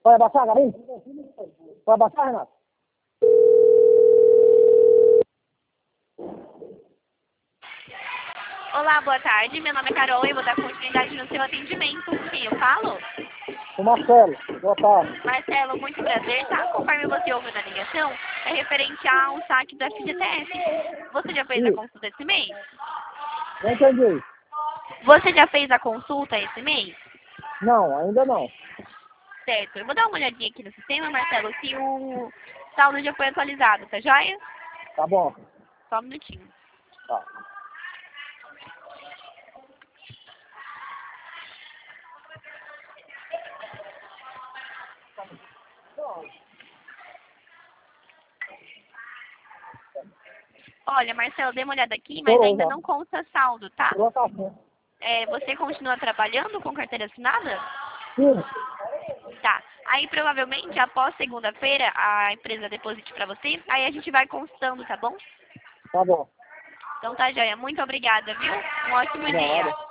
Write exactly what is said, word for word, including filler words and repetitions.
Vai abaixar, Garim? Vai abaixar, Renato? Olá, boa tarde. Meu nome é Carol e vou dar continuidade no seu atendimento. Com quem eu falo? O Marcelo, boa tarde. Marcelo, muito prazer, tá? Conforme você ouviu na ligação, é referente ao saque do F G T S. Você já fez a Isso. consulta esse mês? Não entendi. Você já fez a consulta esse mês? Não, ainda não. Certo. Eu vou dar uma olhadinha aqui no sistema, Marcelo, se o saldo já foi atualizado, tá joia? Tá bom. Só um minutinho. Tá. Olha, Marcelo, dê uma olhada aqui, mas Tô, ainda já. não consta saldo, tá? Tirou a caixinha. É, você continua trabalhando com carteira assinada? Sim. Tá. Aí provavelmente após segunda-feira a empresa deposite pra você, aí a gente vai constando, tá bom? Tá bom. Então tá, joia. Muito obrigada, viu? Um ótimo dia. Nada.